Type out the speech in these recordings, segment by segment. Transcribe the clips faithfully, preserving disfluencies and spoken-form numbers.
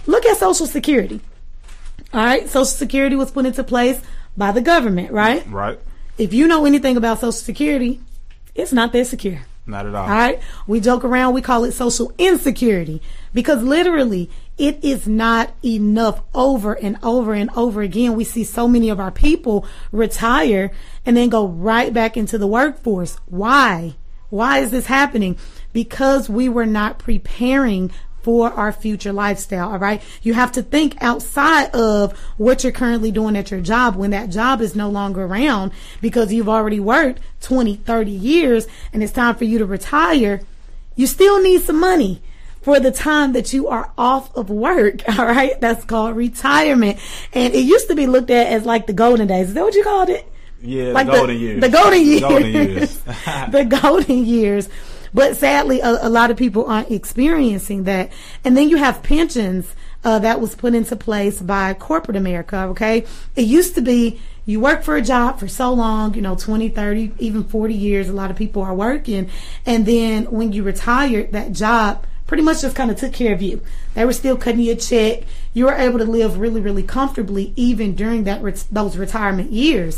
Look at Social Security. All right, Social Security was put into place by the government, right? Right. If you know anything about Social Security, it's not that secure. Not at all. All right. We joke around. We call it social insecurity because literally it is not enough. Over and over and over again, we see so many of our people retire and then go right back into the workforce. Why? Why is this happening? Because we were not preparing for our future lifestyle. All right. You have to think outside of what you're currently doing at your job when that job is no longer around because you've already worked twenty, thirty years and it's time for you to retire. You still need some money for the time that you are off of work. All right. That's called retirement. And it used to be looked at as like the golden days. Is that what you called it? Yeah. Like the golden the, years. The golden years. The golden years. The golden years. But sadly, a, a lot of people aren't experiencing that. And then you have pensions uh, that was put into place by corporate America, okay? It used to be you work for a job for so long, you know, twenty, thirty, even forty years. A lot of people are working. And then when you retired, that job pretty much just kind of took care of you. They were still cutting you a check. You were able to live really, really comfortably even during that ret- those retirement years.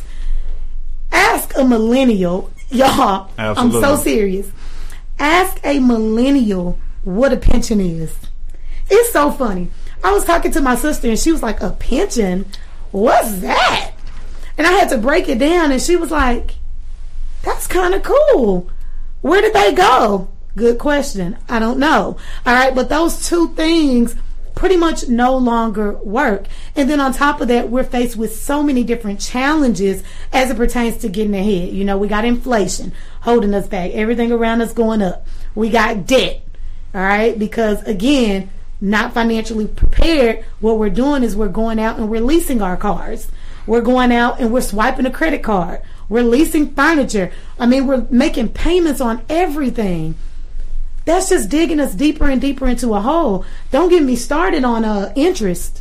Ask a millennial, y'all. Absolutely. I'm so serious. Ask a millennial what a pension is. It's so funny. I was talking to my sister and she was like, a pension? What's that? And I had to break it down and she was like, that's kind of cool. Where did they go? Good question. I don't know. All right, but those two things pretty much no longer work. And then on top of that, we're faced with so many different challenges as it pertains to getting ahead. You know, we got inflation holding us back. Everything around us going up. We got debt. All right. Because again, not financially prepared. What we're doing is we're going out and we're leasing our cars. We're going out and we're swiping a credit card. We're leasing furniture. I mean, we're making payments on everything. That's just digging us deeper and deeper into a hole. Don't get me started on uh, interest.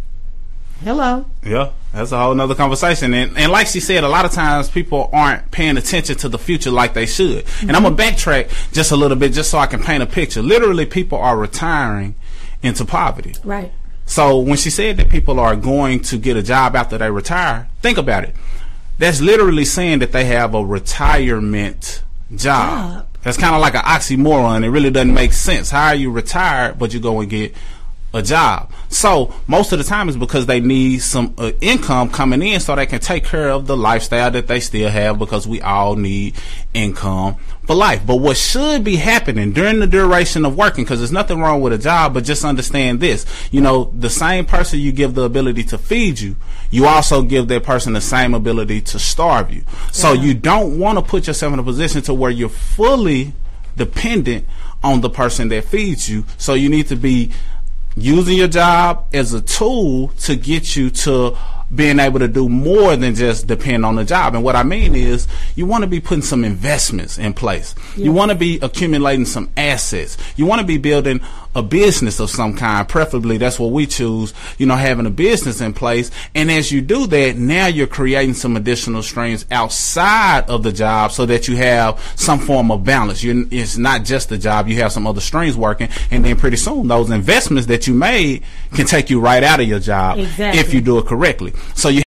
Hello. Yeah, that's a whole nother conversation. And, and like she said, a lot of times people aren't paying attention to the future like they should. Mm-hmm. And I'm going to backtrack just a little bit just so I can paint a picture. Literally, people are retiring into poverty. Right. So when she said that people are going to get a job after they retire, think about it. That's literally saying that they have a retirement job. job. That's kind of like an oxymoron. It really doesn't make sense. How are you retired, but you go and get a job? So most of the time it's because they need some uh, income coming in so they can take care of the lifestyle that they still have, because we all need income for life. But what should be happening during the duration of working, because there's nothing wrong with a job, but just understand this, you know, the same person you give the ability to feed you, you also give that person the same ability to starve you. So yeah. You don't want to put yourself in a position to where you're fully dependent on the person that feeds you. So you need to be using your job as a tool to get you to being able to do more than just depend on the job. And what I mean is you want to be putting some investments in place. Yeah. You want to be accumulating some assets. You want to be building a business of some kind. Preferably, that's what we choose, you know, having a business in place. And as you do that, now you're creating some additional streams outside of the job so that you have some form of balance. You're, it's not just the job. You have some other streams working. And then pretty soon, those investments that you made can take you right out of your job. Exactly. If you do it correctly. So you